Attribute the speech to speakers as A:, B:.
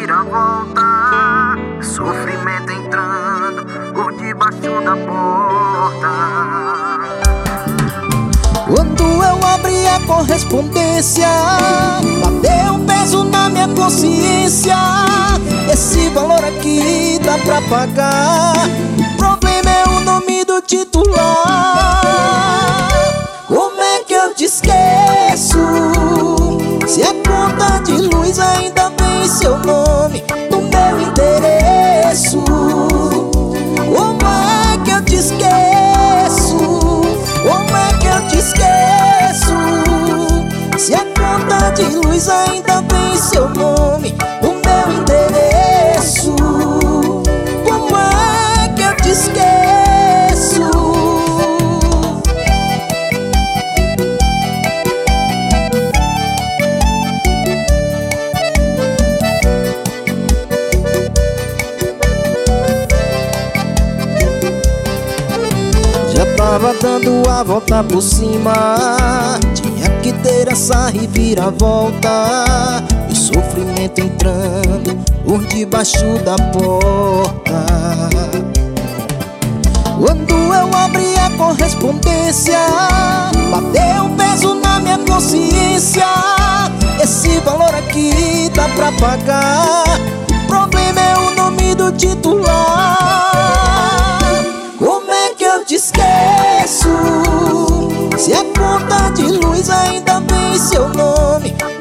A: reviravolta, sofrimento entrando por debaixo da porta.
B: Quando eu abri a correspondência, bateu um peso na minha consciência. Esse valor aqui dá pra pagar. O problema é o nome do titular. Como é que eu te esqueço, se a conta de luz ainda vem seu nome no meu endereço? Como é que eu te esqueço? Como é que eu te esqueço, se a conta de luz ainda vem seu nome no meu endereço? Como é que eu te esqueço? Já tava dando a volta por cima, tinha que ter essa reviravolta. E o sofrimento entrando por debaixo da porta. Quando eu abri a correspondência, bateu um peso na minha consciência. Esse valor aqui dá pra pagar. O problema é o nome do titular. Como é que eu te esqueço, se a conta de luz ainda vem seu nome